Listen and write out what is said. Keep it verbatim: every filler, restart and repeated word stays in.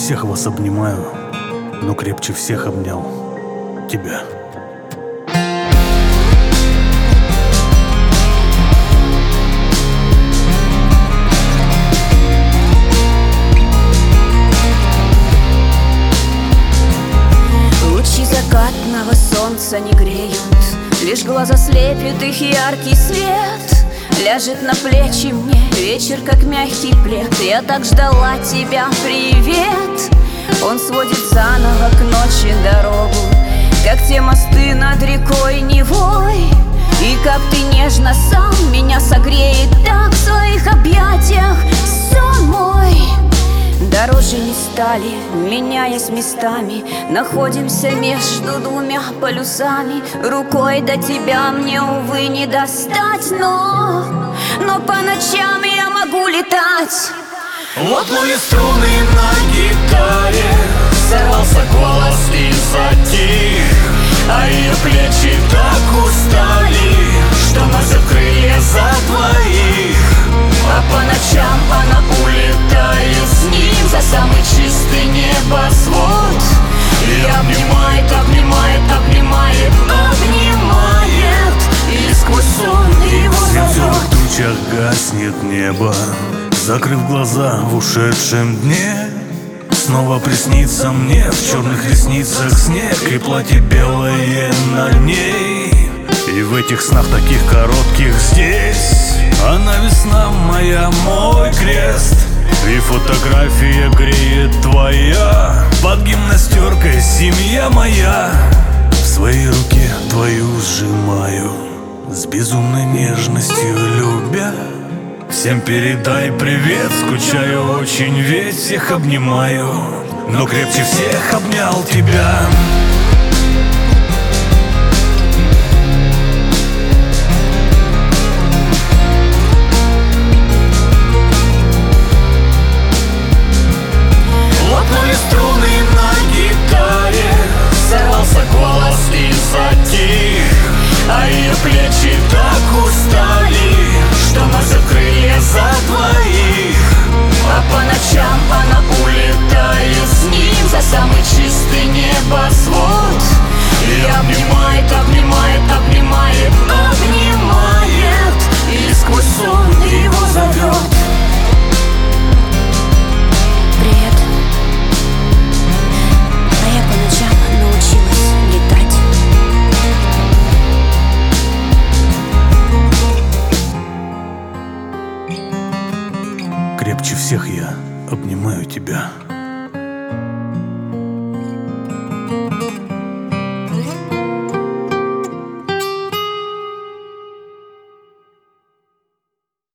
всех вас обнимаю, но крепче всех обнял тебя. Лучи закатного солнца не греют, лишь глаза слепит их яркий свет. Ляжет на плечи мне вечер, как мягкий плед. Я так ждала тебя, привет. Он сводит заново к ночи дорогу, как те мосты над рекой Невой. И как ты нежно сам меня согреет так в своих объятиях сон мой. Дороже не стали, меняясь местами, находимся между двумя полюсами. Рукой до тебя мне, увы, не достать, но, но по ночам я могу летать. Лопнули струны на гитаре, сорвался голос и затих, а ее плечи так устали, что носят крылья за двоих. А по ночам она улетает с ним за самый чистый небосвод. И обнимает, обнимает, обнимает, обнимает, и сквозь сон его В зовет. зеленых тучах гаснет небо, закрыв глаза в ушедшем дне. Снова приснится мне в черных ресницах снег и платье белое на ней. И в этих снах таких коротких здесь она весна моя, мой крест. И фотография греет твоя, под гимнастеркой семья моя. В своей руке твою сжимаю, с безумной нежностью любя. Всем передай привет, скучаю очень, ведь всех обнимаю, но крепче всех обнял тебя. Лопнули струны на гитаре, сорвался голос и затих, а ее плечи так устали, что носят крылья за двоих. А по ночам она улетает с ним за самый чистый небосвод. И обнимает, обнимает, обнимает, обнимает, и сквозь сон его зовет. Привет. А я по ночам научилась летать. Крепче всех я обнимаю тебя.